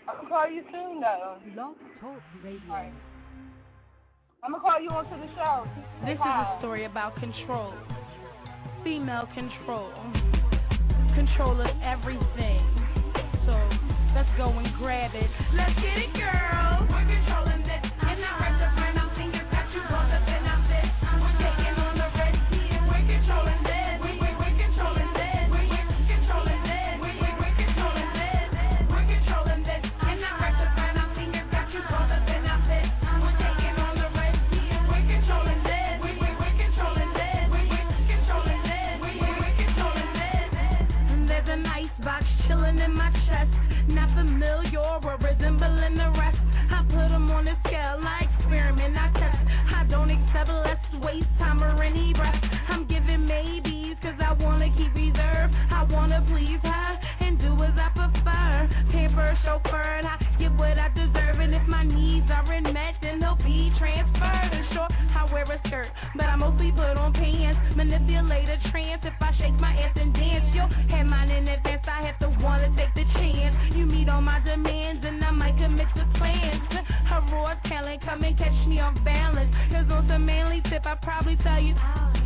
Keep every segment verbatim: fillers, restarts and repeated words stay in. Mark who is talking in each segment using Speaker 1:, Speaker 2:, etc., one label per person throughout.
Speaker 1: I'm gonna call you soon, though.
Speaker 2: Blog Talk Radio.
Speaker 1: Right. I'm gonna call you onto the show.
Speaker 3: This is a story about control. Female control. Control of everything. So let's go and grab it. Let's get it, girl. We're controlling this. And I wrap the friend I'm thinking got you all up in our bed. We're taking on the red sea. We're controlling this. We, we, we're controlling this. We, we're controlling this. We, we, we're controlling this. We're controlling this. And I wrap the friend I'm thinking got you all up in our bed. We're taking on the red sea. We're controlling this. We, we, we're controlling this. We, we're controlling this. We, we, we're controlling this. And there's an icebox chilling in my chest. Not familiar or resembling the rest. I put them on a scale, I experiment, I test. I don't accept less waste time or any breath. I'm giving maybes cause I wanna keep reserve. I wanna please her and do as I prefer. Pamper, chauffeur, and I get what I deserve. And if my needs aren't met, then they'll be transferred. And sure, I wear a skirt, but I mostly put on pants. Manipulate a trance if I shake my ass and dance. You'll have mine in advance, I have to wanna take the chance. You meet all my demands and I might commit to plans. Her raw talent, come and catch me off balance. Cause on some manly tip, I probably tell you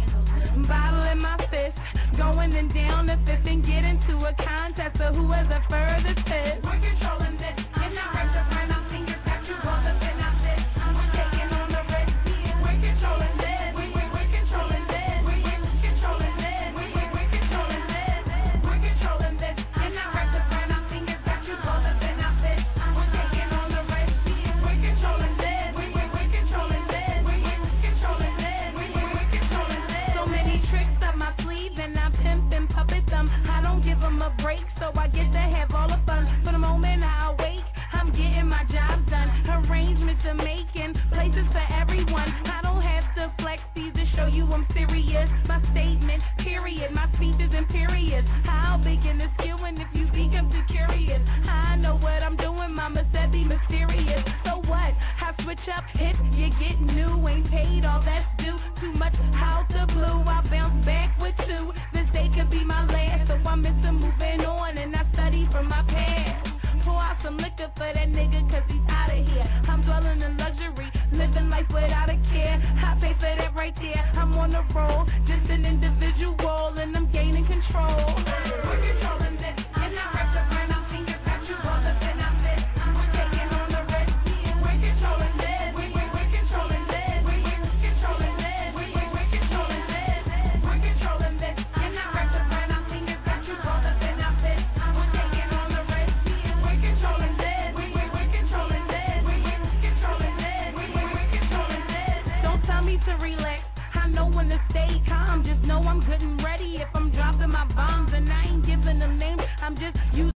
Speaker 3: bottle in my fist, going and down the fifth and get into a contest of who has the furthest hit. We're controlling this, and I wrap the friend I'm thinking got you all up in our fist. We're taking on the red sea, we're controlling this. We, we, we're controlling this. We, we're controlling this. We, we, we're controlling this. We're controlling this, and I wrap the friend I'm thinking got you all up in our fist. We're taking on the red sea, we're controlling this. We, we, we're controlling this. We, we're controlling this. We, we, we're controlling this. So many tricks up my sleeve and I pimp and puppet them. I don't give them a break, so I get to have all the fun. For the moment I awake, I'm getting my job done. Arrangements are making places for everyone. I don't have to flex these to show you I'm serious. My statement, period. My speech is imperious. How big in the skewing if you think I'm too curious? I know what I'm doing, mama said be mysterious. So what? I switch up hits, you get new. Ain't paid all that's due. Too much out the blue. I bounce back with two. This day could be my last, so I'm missing moving on and I study from my past. Pour out some liquor for that nigga cause he's out of here. I'm dwelling in luxury, living life without a care. I pay for that right there. I'm on the roll, just an individual and I'm gaining control. We're controlling this, and I wrap the friend I'm thinking got you all up in our fist. We're taking on the red sea, we're controlling this. We, we, we're controlling this. We, we're controlling this. We, we, we're controlling this. We're controlling this, and I wrap the friend I'm thinking got you all up in our fist. We're taking on the red sea, we're controlling this. We, we, we're controlling this. We, we're controlling this. We, we, we're controlling this. Don't tell me to relax. I know when to stay calm. Just know I'm good and ready. If I'm dropping my bombs and I ain't giving them names, I'm just using